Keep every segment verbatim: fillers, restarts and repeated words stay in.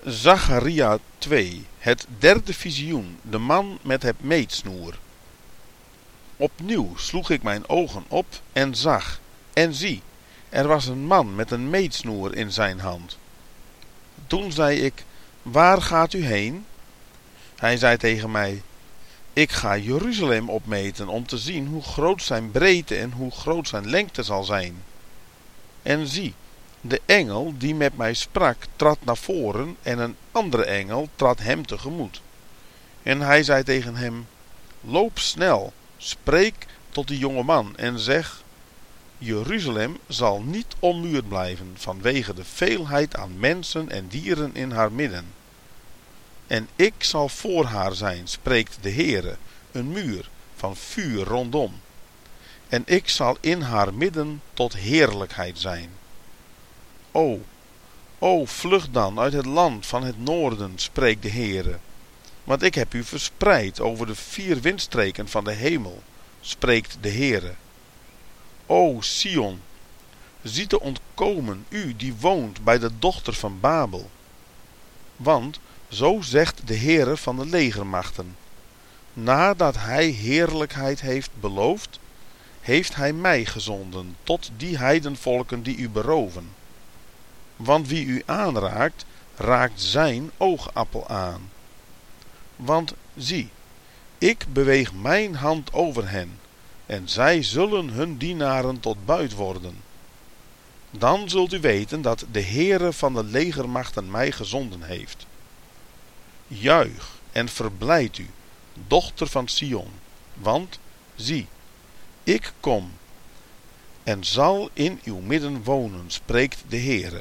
Zacharia twee, het derde visioen, de man met het meetsnoer. Opnieuw sloeg ik mijn ogen op en zag, en zie, er was een man met een meetsnoer in zijn hand. Toen zei ik, waar gaat u heen? Hij zei tegen mij, ik ga Jeruzalem opmeten om te zien hoe groot zijn breedte en hoe groot zijn lengte zal zijn. En zie, de engel die met mij sprak trad naar voren en een andere engel trad hem tegemoet. En hij zei tegen hem, loop snel, spreek tot die jonge man en zeg, Jeruzalem zal niet ommuurd blijven vanwege de veelheid aan mensen en dieren in haar midden. En ik zal voor haar zijn, spreekt de Heere, een muur van vuur rondom. En ik zal in haar midden tot heerlijkheid zijn. O, o, vlucht dan uit het land van het noorden, spreekt de Heere. Want ik heb u verspreid over de vier windstreken van de hemel, spreekt de Heere. O, Sion, zie te ontkomen, u die woont bij de dochter van Babel. Want, zo zegt de Heere van de legermachten, nadat hij heerlijkheid heeft beloofd, heeft hij mij gezonden tot die heidenvolken die u beroven. Want wie u aanraakt, raakt zijn oogappel aan. Want zie, ik beweeg mijn hand over hen, en zij zullen hun dienaren tot buit worden. Dan zult u weten dat de Heere van de legermachten mij gezonden heeft. Juich en verblijd u, dochter van Sion, want zie, ik kom en zal in uw midden wonen, spreekt de Heere.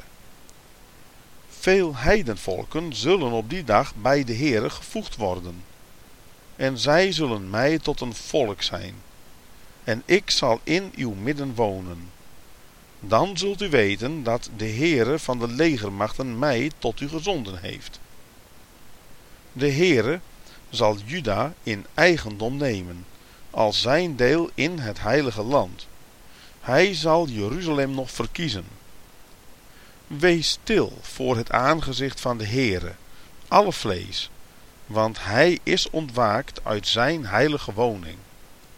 Veel heidenvolken zullen op die dag bij de Heere gevoegd worden, en zij zullen mij tot een volk zijn, en ik zal in uw midden wonen. Dan zult u weten dat de Heere van de legermachten mij tot u gezonden heeft. De Heere zal Juda in eigendom nemen, als zijn deel in het heilige land. Hij zal Jeruzalem nog verkiezen. Wees stil voor het aangezicht van de Heere, alle vlees, want hij is ontwaakt uit zijn heilige woning.